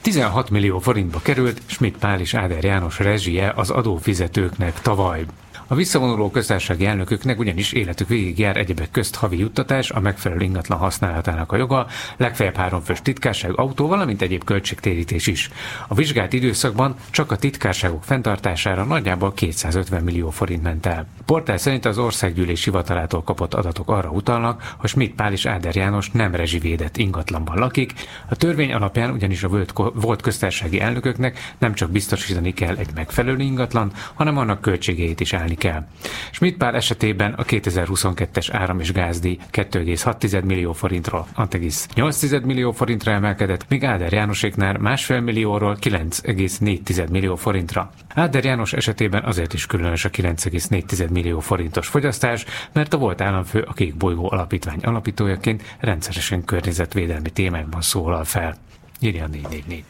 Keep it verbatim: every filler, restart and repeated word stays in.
tizenhat millió forintba került Schmidt Pál és Áder János rezsie az adófizetőknek tavaly. A visszavonuló köztársasági elnököknek ugyanis életük végig jár egyebek közt havi juttatás, a megfelelő ingatlan használatának a joga, legfeljebb háromfős titkárság, autó, valamint egyéb költségtérítés is. A vizsgált időszakban csak a titkárságok fenntartására nagyjából kétszázötven millió forint ment el. A portál szerint az Országgyűlés hivatalától kapott adatok arra utalnak, hogy Schmidt Pál és Áder János nem rezsivédett ingatlanban lakik. A törvény alapján ugyanis a volt köztársasági elnököknek nem csak biztosítani kell egy megfelelő ingatlan, hanem annak költségeit is állni kell. Schmidt Pál esetében a kétezer-huszonkettes áram- és gázdíj két egész hat millió forintról hat egész nyolc millió forintra emelkedett, míg Áder Jánoséknál másfél millióról kilenc egész négy millió forintra. Áder János esetében azért is különös a kilenc egész négy millió forintos fogyasztás, mert a volt államfő a Kék Bolygó Alapítvány alapítójaként rendszeresen környezetvédelmi témákban szólal fel. Írja négy négy négy.